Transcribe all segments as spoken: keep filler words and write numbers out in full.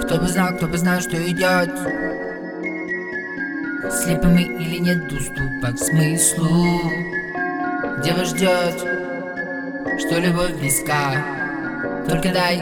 Кто бы знал, кто бы знал, что идет. Слепы мы или нет доступа к смыслу, где вас ждет, что любовь близка. Только дай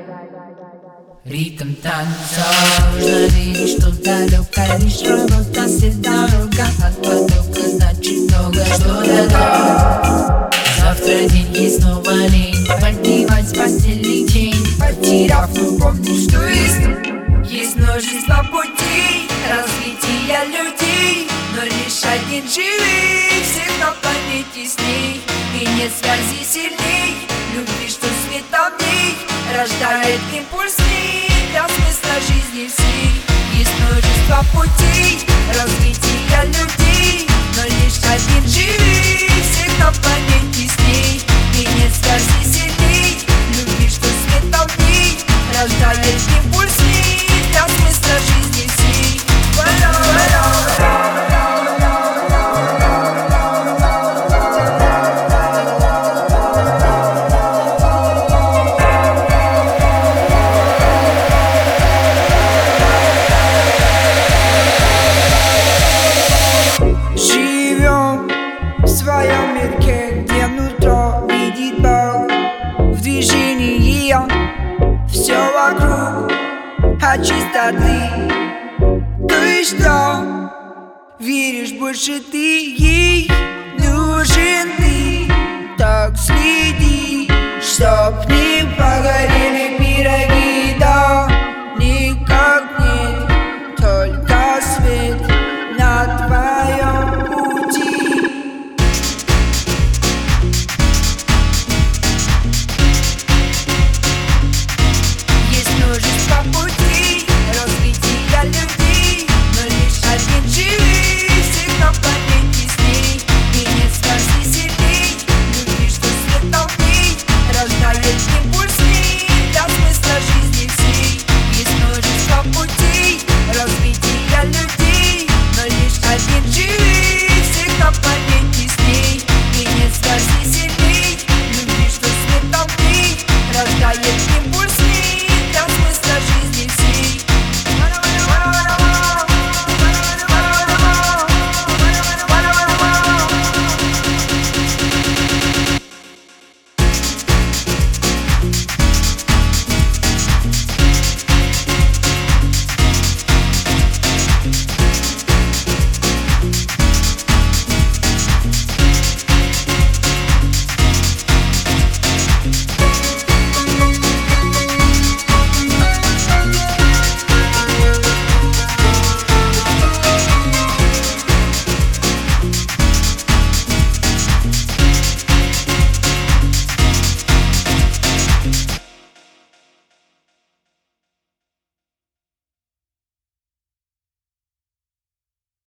ритм танца. Нужно видеть, что далеко лишь работа, если дорога от потока, значит много что догадать. Завтра деньги снова лень поднимать с постели тень, потеряв, но помни, что есть. Есть множество путей развития людей, но лишь один живый всех на планете с ней. И нет связи сильней любви, что светом в ней рождает импульс для смысла жизни всей. Есть множество путей развития людей, но лишь один живый всех на планете с ней. И нет связи сильней любви, что светом в ней рождает импульс для смысла жизни всей. Живем в своем мирке, где нутро видит Бог. В движении все вокруг от чистоты. Ты что, веришь больше ты ей?